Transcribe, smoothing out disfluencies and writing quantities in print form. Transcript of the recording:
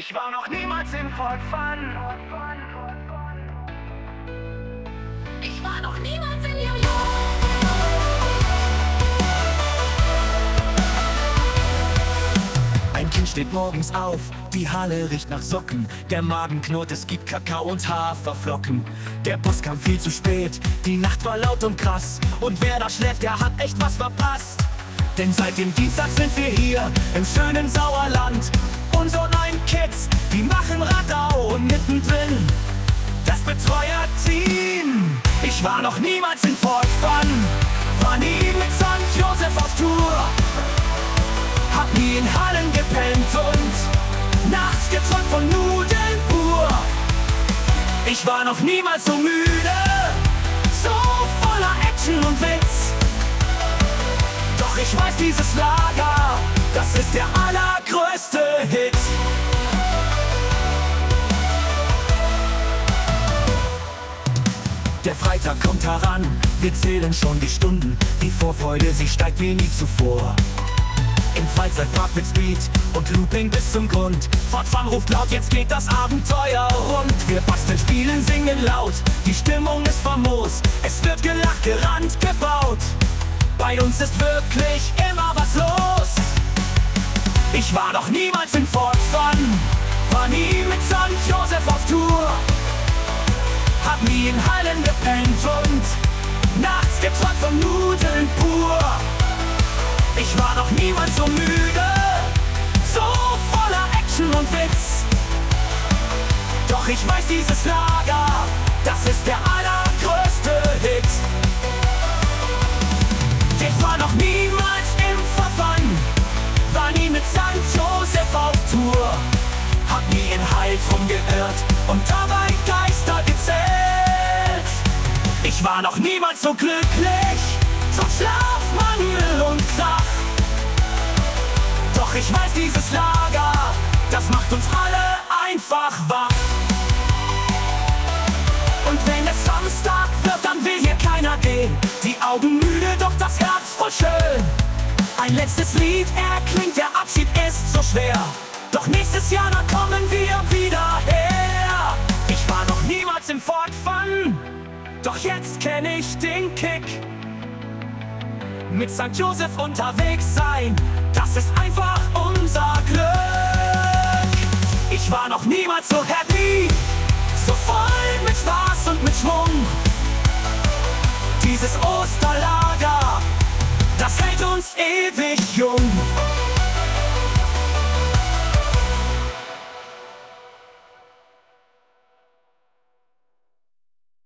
Ich war noch niemals in Fort Fun. Ich war noch niemals in New York. Ein Kind steht morgens auf, die Halle riecht nach Socken. Der Magen knurrt, es gibt Kakao und Haferflocken. Der Bus kam viel zu spät, die Nacht war laut und krass. Und wer da schläft, der hat echt was verpasst. Denn seit dem Dienstag sind wir hier im schönen Sauerland. Unsere neuen Kids, die machen Radau und mittendrin das Betreuerteam. Ich war noch niemals in Fort Fun, war nie mit St. Joseph auf Tour. Hab nie in Hallen gepennt und nachts geträumt von Nudeln pur. Ich war noch niemals so müde, so voller Action und Witz. Doch ich weiß, dieses Lager, das ist der allergrößte Hit. Der Freitag kommt heran, wir zählen schon die Stunden. Die Vorfreude, sie steigt wie nie zuvor. Im Freizeitpark mit Speed und Looping bis zum Grund. Fort Fun ruft laut, jetzt geht das Abenteuer rund. Wir basteln, spielen, singen laut, die Stimmung ist famos. Es wird gelacht, gerannt, gebaut. Bei uns ist wirklich immer was los. Ich war noch niemals in Fort Fun, war nie mit St. Joseph auf Tour. Hab nie in Hallen gepennt und nachts geträumt von Nudeln pur. Ich war noch niemals so müde, so voller Action und Witz. Doch ich weiß, dieses Lager, das ist der allergrößte Hit. Ich war noch niemals im Verfall, war nie mit St. Joseph auf Tour. Hab nie in Halt rumgeirrt und dabei Geister gezählt. Ich war noch niemals so glücklich, trotz Schlafmangel und Krach. Doch ich weiß, dieses Lager, das macht uns alle einfach wach. Und wenn es Samstag wird, dann will hier keiner gehen. Die Augen müde, doch das Herz voll schön. Ein letztes Lied erklingt, der Abschied ist so schwer. Doch nächstes Jahr, dann kommen wir wieder her. Ich war noch niemals im Fort Fun, doch jetzt kenn ich den Kick. Mit St. Joseph unterwegs sein, das ist einfach unser Glück. Ich war noch niemals so happy, so voll mit Spaß und mit Schwung. Dieses Osterlager, das hält uns ewig jung.